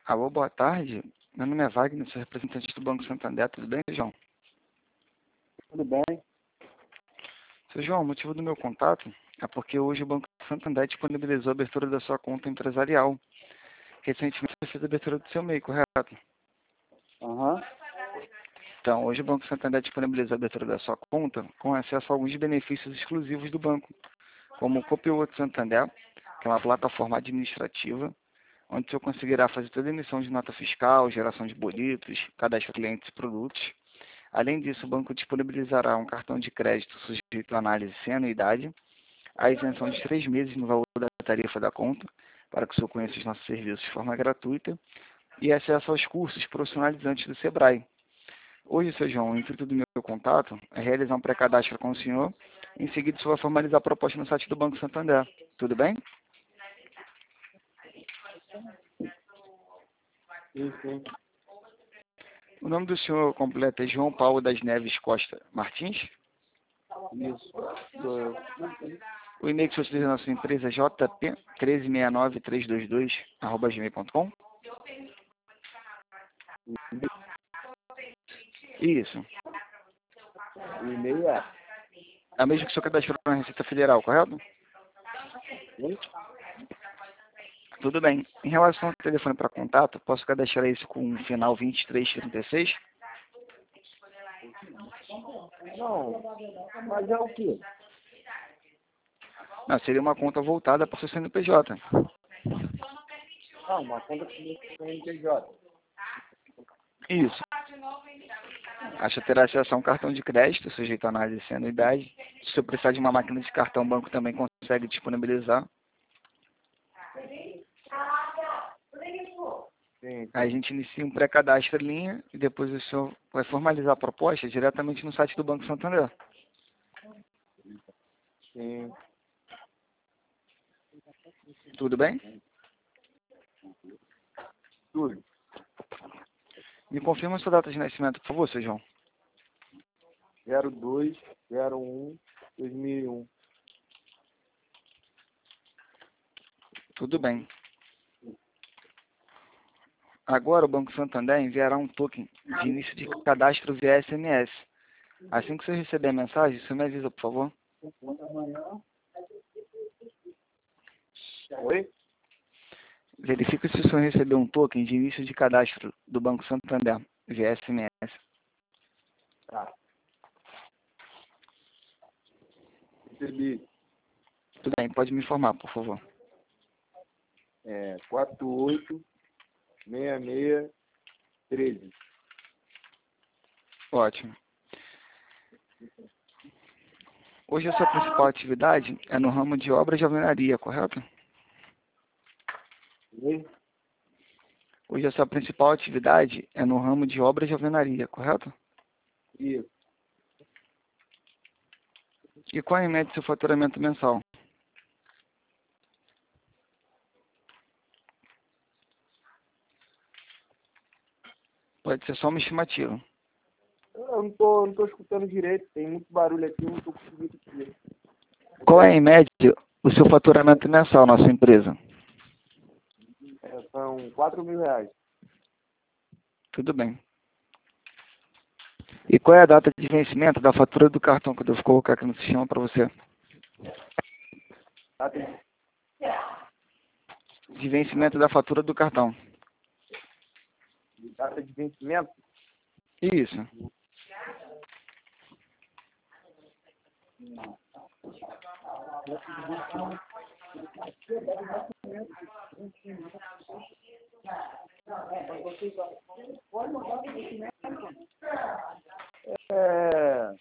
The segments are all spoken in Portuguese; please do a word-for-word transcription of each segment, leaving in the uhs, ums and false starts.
Alô, boa tarde. Meu nome é Wagner, sou representante do Banco Santander. Tudo bem, João? Tudo bem? Seu João, o motivo do meu contato é porque hoje o Banco Santander disponibilizou a abertura da sua conta empresarial. Recentemente você fez a abertura do seu M E I, correto? Aham. Então, hoje o Banco Santander disponibilizou a abertura da sua conta com acesso a alguns benefícios exclusivos do banco, como o Copilot Santander, que é uma plataforma administrativa, onde você conseguirá fazer toda a emissão de nota fiscal, geração de boletos, cadastro de clientes e produtos. Além disso, o banco disponibilizará um cartão de crédito sujeito à análise sem anuidade, a isenção de três meses no valor da tarifa da conta, para que o senhor conheça os nossos serviços de forma gratuita, e acesso aos cursos profissionalizantes do Sebrae. Hoje, seu João, o intuito do meu contato é realizar um pré-cadastro com o senhor. Em seguida, o senhor vai formalizar a proposta no site do Banco Santander. Tudo bem? Sim, sim. O nome do senhor completo é João Paulo das Neves Costa Martins. Isso. Sou eu. O e-mail que o senhor utiliza na sua empresa é j p um três seis nove três dois dois arroba gmail ponto com. Isso. O e-mail é. É o mesmo que o senhor cadastrou na Receita Federal, correto? Oi? Tudo bem. Em relação ao telefone para contato, posso cadastrar isso com o final vinte e três trinta e seis? Não. Mas é o quê? Não, seria uma conta voltada para o seu C N P J. Ah, uma conta que você tem P J. Isso. A senhora terá acesso a um cartão de crédito, sujeito à análise sem anuidade. Se o senhor precisar de uma máquina de cartão, o banco também consegue disponibilizar. Sim. Aí a gente inicia um pré-cadastro em linha e depois o senhor vai formalizar a proposta diretamente no site do Banco Santander. Sim. Tudo bem? Tudo. Me confirma a sua data de nascimento, por favor, seu João. zero dois zero um dois mil e um. Tudo bem. Agora o Banco Santander enviará um token de início de cadastro via S M S. Assim que você receber a mensagem, você me avisa, por favor. Oi? Verifique se o senhor recebeu um token de início de cadastro do Banco Santander via S M S. Tá. Recebi. Tudo bem, pode me informar, por favor. É, quatro oito seis seis treze. Ótimo. Hoje a sua principal atividade é no ramo de obras de alvenaria, correto? Oi? Hoje a sua principal atividade é no ramo de obras de alvenaria, correto? Isso. E qual é em média seu faturamento mensal? Pode ser só uma estimativa. Eu não tô, não tô escutando direito. Tem muito barulho aqui, eu não tô conseguindo entender. Qual é em média o seu faturamento mensal na sua empresa? É, são quatro mil reais. Tudo bem. E qual é a data de vencimento da fatura do cartão que eu devo colocar aqui no sistema para você? Tá? Tem De vencimento da fatura do cartão. data de vencimento? Isso. É...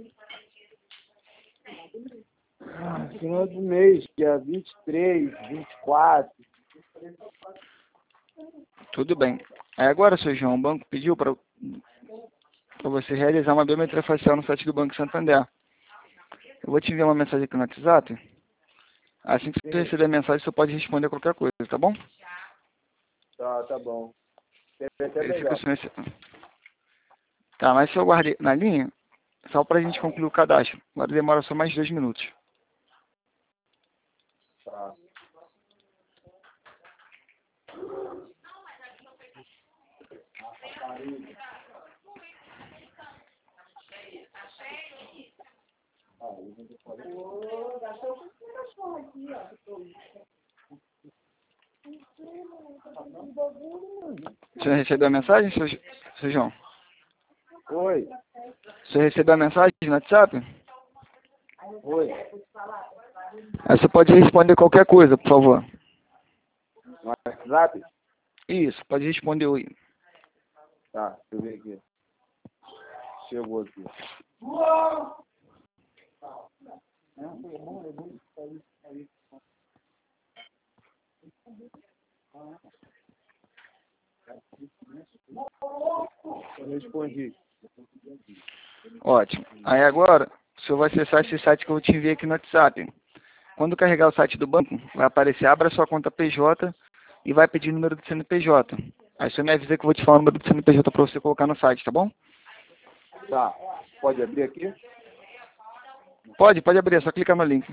Ah, final do mês, dia vinte e três, vinte e quatro. Tudo bem. Aí agora, seu João, o banco pediu para você realizar uma biometria facial no site do Banco Santander. Eu vou te enviar uma mensagem aqui no WhatsApp. Assim que você receber a mensagem, você pode responder qualquer coisa, tá bom? Tá, tá bom. É até Verifica melhor. se você... Tá, mas se eu guardei na linha, só para a gente concluir o cadastro. Agora demora só mais dois minutos. Tá. Você recebeu a mensagem, seu, seu João? Oi. Você recebeu a mensagem no WhatsApp? Oi. Aí você pode responder qualquer coisa, por favor. No WhatsApp? Isso, pode responder aí. Tá, deixa eu ver aqui. Chegou aqui. Eu respondi. Ótimo. Aí agora, o senhor vai acessar esse site que eu te enviei aqui no WhatsApp. Quando carregar o site do banco, vai aparecer, abra sua conta P J e vai pedir o número do C N P J. Aí você me avisa que eu vou te falar o número do C N P J para você colocar no site, tá bom? Tá. Pode abrir aqui? Pode, pode abrir, é só clicar no link.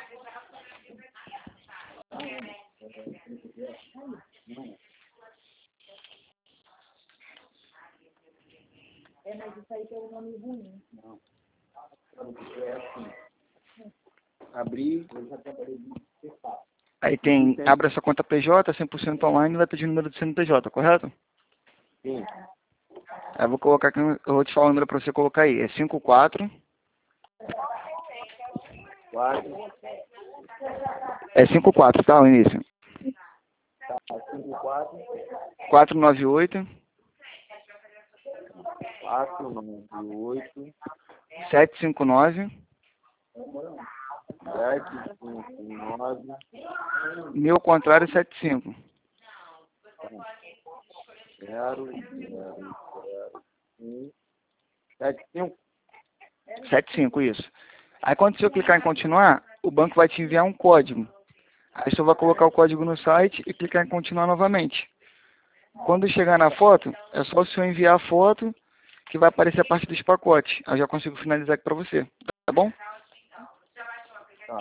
É, mas isso aí tem um nome ruim. Não. É assim. Abrir, eu já trabalhei de fácil. Aí tem, abra sua conta P J, cem por cento online e vai pedir o número do C N P J, correto? Sim. Aí eu vou colocar aqui, eu vou te falar o número para você colocar aí. É cinco quatro. Quatro. É cinco quatro, tá? O início. Tá. Cinco, quatro. quatro nove oito. Quatro, nove, oito. sete cinco nove. Sete, cinco, nove. Meu contrário, setenta e cinco. Zero, zero, zero, um. Sete, cinco. setenta e cinco, isso. Aí quando você clicar em continuar, o banco vai te enviar um código. Aí você vai colocar o código no site e clicar em continuar novamente. Quando chegar na foto, é só o senhor enviar a foto que vai aparecer a parte dos pacotes. Aí eu já consigo finalizar aqui para você. Tá bom? Tá.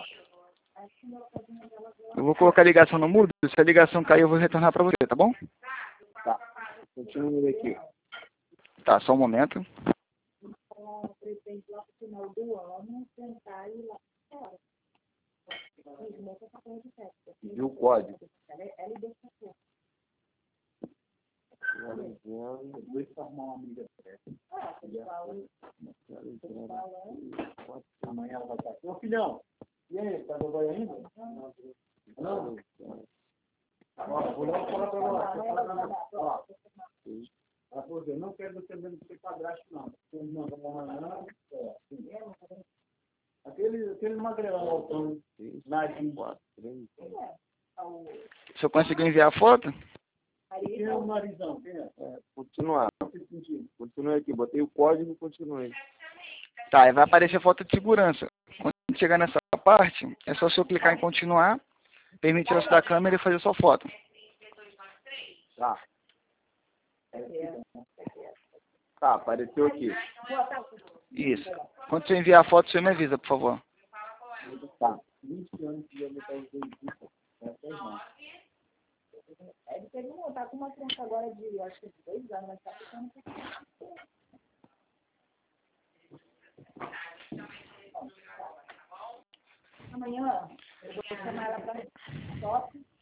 Eu vou colocar a ligação no mudo. Se a ligação cair, eu vou retornar para você, tá bom? Tá. Continua aqui. Tá, só um momento. Pretende lá pro final do ano tentar ir lá fora. E o código? Ela é desse Dois formar uma amiga. Amanhã ela vai estar aqui. Ô filhão, e aí, tá no banho ainda? Não. Ó, vou dar uma fala pra nós. Ó. Ela falou assim, eu não quero você vendo ser padrasto, não. Você não vai Aquele, aquele magrelão altão, nariz. Se eu conseguir enviar a foto? Quem é o narizão? Quem é? É, continuar. Continue aqui. Botei o código e continuei. Tá, aí vai aparecer a foto de segurança. Quando chegar nessa parte, é só o senhor clicar em continuar, permitir o uso da câmera e fazer sua foto. Tá. Tá, apareceu aqui. Isso. Quando você enviar a foto, você me avisa, por favor. Tá. vinte anos de botar os dois bicos. É de ele não tá com uma criança agora de, acho que de dois anos, mas tá ficando amanhã eu vou chamar ela para shopping.